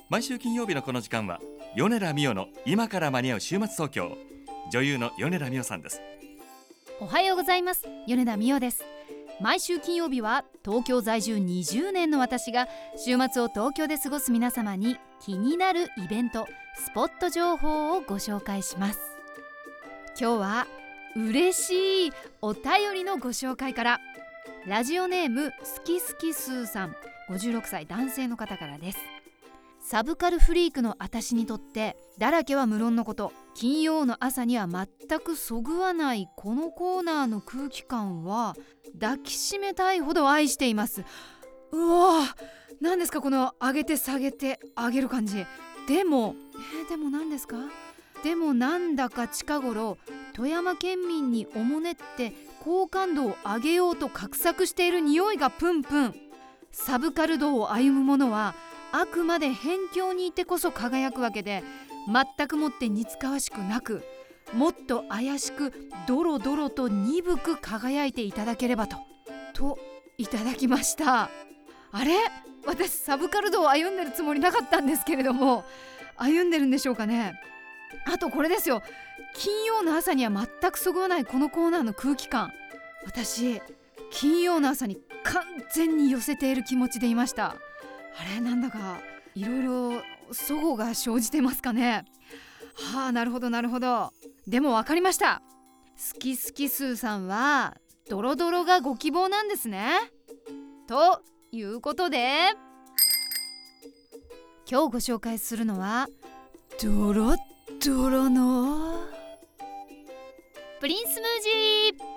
毎週金曜日のこの時間は米田美代の今から間に合う週末東京。女優の米田美代さんです。 おはようございます。米田美代です。毎週金曜日は東京在住20年の私が週末を東京で過ごす皆様に気になるイベント、スポット情報をご紹介します。今日は嬉しいお便りのご紹介から。ラジオネームすきすきスーさん、56歳男性の方からです。サブカルフリークの私にとってだらけは無論のこと、金曜の朝には全くそぐわないこのコーナーの空気感は抱きしめたいほど愛しています。うわぁ、何ですかこの上げて下げて上げる感じ。でも何ですか。でもなんだか近頃富山県民におもねって好感度を上げようと画策している匂いがプンプン。サブカル道を歩む者はあくまで辺境にいてこそ輝くわけで、全くもって似つかわしくなく、もっと怪しくドロドロと鈍く輝いていただければといただきました。あれ、私サブカル道を歩んでるつもりなかったんですけれども、歩んでるんでしょうかね。あとこれですよ、金曜の朝には全くそぐわないこのコーナーの空気感、私金曜の朝に完全に寄せている気持ちでいました。あれ、なんだかいろいろ齟齬が生じてますかね。はあ、なるほど。でも分かりました。すきすきスーさんはドロドロがご希望なんですね。ということで今日ご紹介するのはドロッドロのプリンスムージ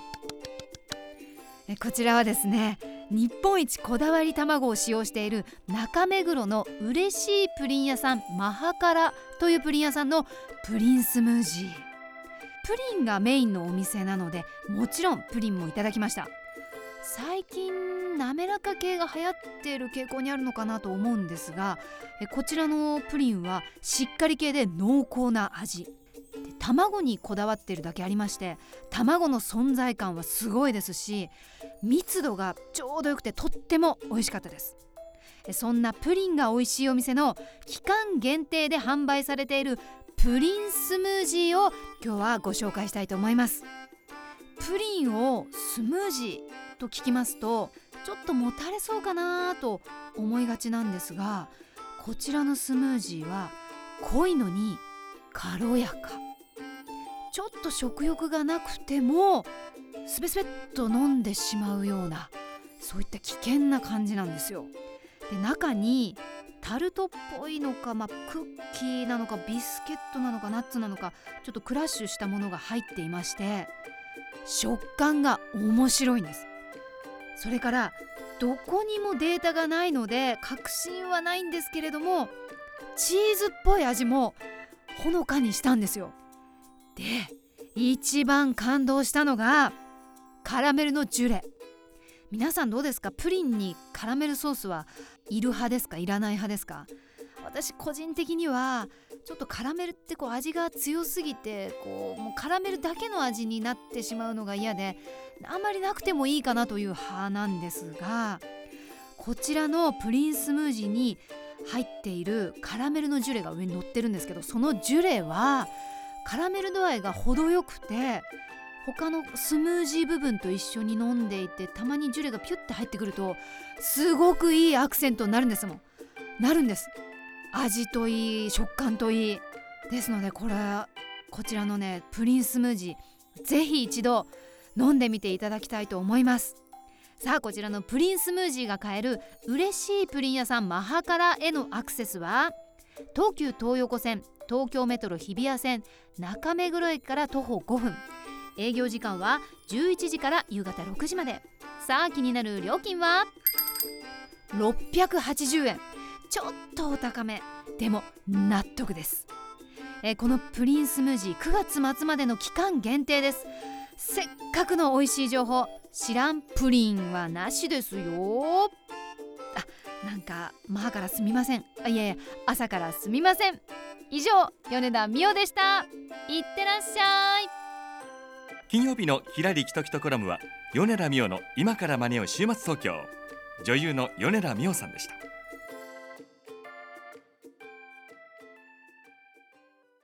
ー。こちらはですね、日本一こだわり卵を使用している中目黒の嬉しいプリン屋さんマハカラというプリン屋さんのプリンスムージー。プリンがメインのお店なので、もちろんプリンもいただきました。最近滑らか系が流行っている傾向にあるのかなと思うんですが、こちらのプリンはしっかり系で濃厚な味で、卵にこだわっているだけありまして、卵の存在感はすごいですし、密度がちょうどよくてとっても美味しかったです。そんなプリンが美味しいお店の期間限定で販売されているプリンスムージーを今日はご紹介したいと思います。プリンをスムージーと聞きますとちょっともたれそうかなと思いがちなんですが、こちらのスムージーは濃いのに軽やか、ちょっと食欲がなくてもスベスベっと飲んでしまうような、そういった危険な感じなんですよ。で、中にタルトっぽいのか、クッキーなのかビスケットなのかナッツなのか、ちょっとクラッシュしたものが入っていまして、食感が面白いんです。それからどこにもデータがないので確信はないんですけれども、チーズっぽい味もほのかにしたんですよ。で、一番感動したのがカラメルのジュレ。皆さんどうですか？プリンにカラメルソースはいる派ですか？いらない派ですか？私個人的にはちょっとカラメルって味が強すぎてもうカラメルだけの味になってしまうのが嫌で、あんまりなくてもいいかなという派なんですが、こちらのプリンスムージーに入っているカラメルのジュレが上に乗ってるんですけど、そのジュレはカラメル度合いが程よくて、他のスムージー部分と一緒に飲んでいて、たまにジュレがピュッて入ってくるとすごくいいアクセントになるんですもん。なるんです。味といい食感といいですので、こちらのねプリンスムージー、ぜひ一度飲んでみていただきたいと思います。さあ、こちらのプリンスムージーが買える嬉しいプリン屋さんマハカラへのアクセスは、東急東横線、東京メトロ日比谷線、中目黒駅から徒歩5分。営業時間は11時から夕方6時まで。さあ、気になる料金は680円。ちょっとお高め、でも納得です。このプリンスムージー9月末までの期間限定です。せっかくの美味しい情報、知らんプリンはなしですよ。なんかマハからすみません。いや朝からすみません。以上、米田美代でした。いってらっしゃい。 金曜日のひらりきときとコラムは米田美代の今から間に合う週末東京。女優の米田美代さんでした。